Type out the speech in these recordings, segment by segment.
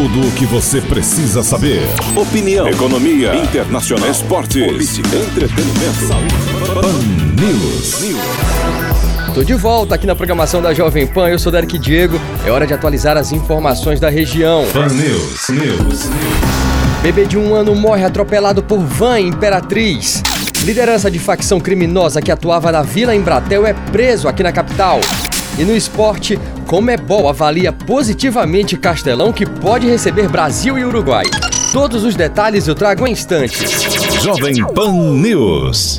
Tudo o que você precisa saber. Opinião, economia, internacional, esportes, política, entretenimento, saúde. Pan News. Tô de volta aqui na programação da Jovem Pan, eu sou Derek Diego, é hora de atualizar as informações da região. Pan News. Bebê de 1 ano morre atropelado por van em Imperatriz. Liderança de facção criminosa que atuava na Vila Embratel é preso aqui na capital. E no esporte, Conmebol avalia positivamente Castelão, que pode receber Brasil e Uruguai. Todos os detalhes eu trago em instantes. Jovem Pan News.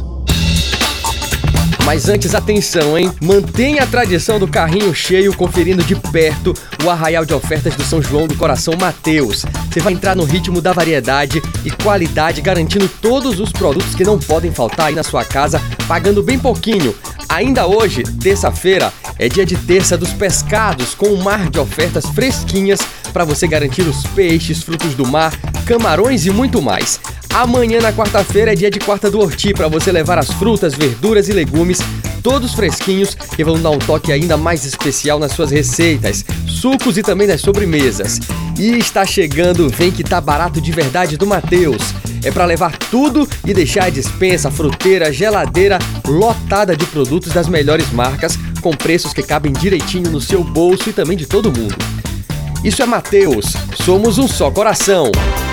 Mas antes, atenção, hein? Mantenha a tradição do carrinho cheio conferindo de perto o arraial de ofertas do São João do Coração Mateus. Você vai entrar no ritmo da variedade e qualidade, garantindo todos os produtos que não podem faltar aí na sua casa, pagando bem pouquinho. Ainda hoje, terça-feira, é dia de terça dos pescados, com um mar de ofertas fresquinhas para você garantir os peixes, frutos do mar, camarões e muito mais. Amanhã, na quarta-feira, é dia de quarta do Horti, para você levar as frutas, verduras e legumes, todos fresquinhos, que vão dar um toque ainda mais especial nas suas receitas, sucos e também nas sobremesas. E está chegando, vem que tá barato de verdade do Mateus. É para levar tudo e deixar a despensa, fruteira, geladeira lotada de produtos das melhores marcas, com preços que cabem direitinho no seu bolso e também de todo mundo. Isso é Mateus, somos um só coração.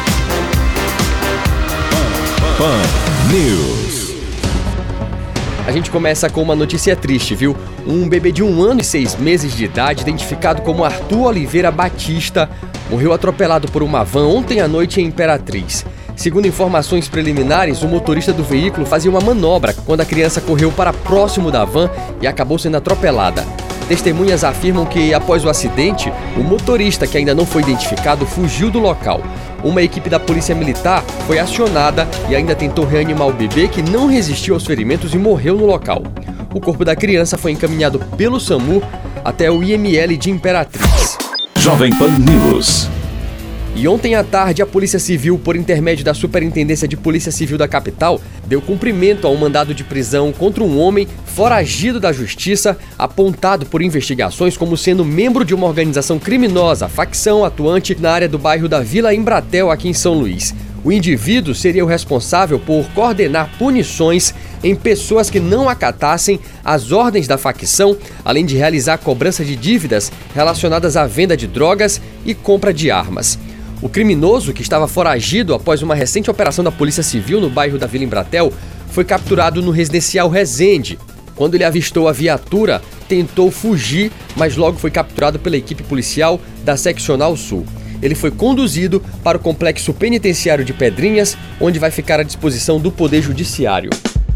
Pan News. A gente começa com uma notícia triste, viu? Um bebê de 1 ano e 6 meses de idade, identificado como Arthur Oliveira Batista, morreu atropelado por uma van ontem à noite em Imperatriz. Segundo informações preliminares, o motorista do veículo fazia uma manobra quando a criança correu para próximo da van e acabou sendo atropelada. Testemunhas afirmam que, após o acidente, o motorista, que ainda não foi identificado, fugiu do local. Uma equipe da Polícia Militar foi acionada e ainda tentou reanimar o bebê, que não resistiu aos ferimentos e morreu no local. O corpo da criança foi encaminhado pelo SAMU até o IML de Imperatriz. Jovem Pan News. E ontem à tarde, a Polícia Civil, por intermédio da Superintendência de Polícia Civil da capital, deu cumprimento a um mandado de prisão contra um homem foragido da justiça, apontado por investigações como sendo membro de uma organização criminosa, facção atuante na área do bairro da Vila Embratel, aqui em São Luís. O indivíduo seria o responsável por coordenar punições em pessoas que não acatassem as ordens da facção, além de realizar cobrança de dívidas relacionadas à venda de drogas e compra de armas. O criminoso, que estava foragido após uma recente operação da Polícia Civil no bairro da Vila Embratel, foi capturado no residencial Resende. Quando ele avistou a viatura, tentou fugir, mas logo foi capturado pela equipe policial da Seccional Sul. Ele foi conduzido para o complexo penitenciário de Pedrinhas, onde vai ficar à disposição do Poder Judiciário.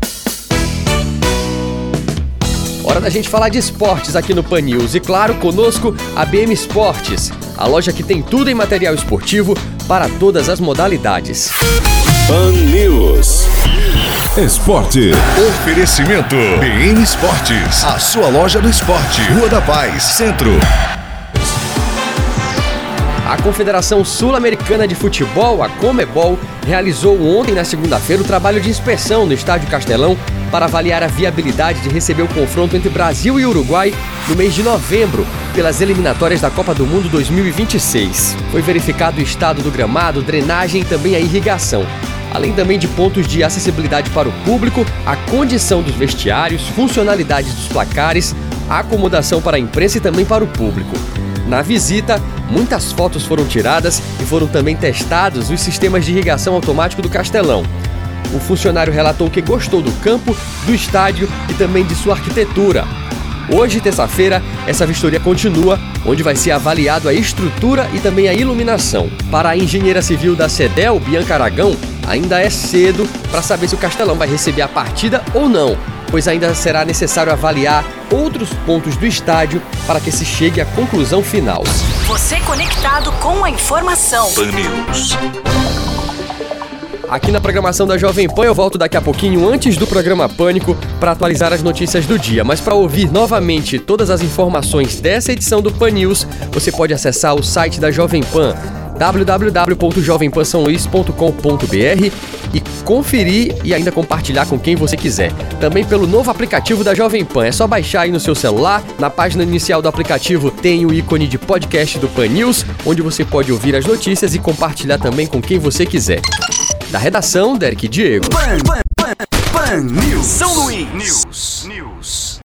Hora da gente falar de esportes aqui no Pan News. E claro, conosco a BM Esportes, a loja que tem tudo em material esportivo para todas as modalidades. Pan News. Esporte. Oferecimento BM Esportes, a sua loja do esporte. Rua da Paz, Centro. A Confederação Sul-Americana de Futebol, a Conmebol, realizou ontem, na segunda-feira, o trabalho de inspeção no Estádio Castelão para avaliar a viabilidade de receber o confronto entre Brasil e Uruguai no mês de novembro, pelas eliminatórias da Copa do Mundo 2026. Foi verificado o estado do gramado, drenagem e também a irrigação, além também de pontos de acessibilidade para o público, a condição dos vestiários, funcionalidade dos placares, a acomodação para a imprensa e também para o público. Na visita, muitas fotos foram tiradas e foram também testados os sistemas de irrigação automático do Castelão. O funcionário relatou que gostou do campo, do estádio e também de sua arquitetura. Hoje, terça-feira, essa vistoria continua, onde vai ser avaliado a estrutura e também a iluminação. Para a engenheira civil da CEDEL, Bianca Aragão, ainda é cedo para saber se o Castelão vai receber a partida ou não, pois ainda será necessário avaliar outros pontos do estádio para que se chegue à conclusão final. Você conectado com a informação. Pan News. Aqui na programação da Jovem Pan eu volto daqui a pouquinho, antes do programa Pânico, para atualizar as notícias do dia. Mas para ouvir novamente todas as informações dessa edição do Pan News, você pode acessar o site da Jovem Pan, www.jovempansaoluís.com.br, e conferir e ainda compartilhar com quem você quiser. Também pelo novo aplicativo da Jovem Pan. É só baixar aí no seu celular. Na página inicial do aplicativo tem o ícone de podcast do Pan News, onde você pode ouvir as notícias e compartilhar também com quem você quiser. Da redação, Derek e Diego. Pan News. São Luís.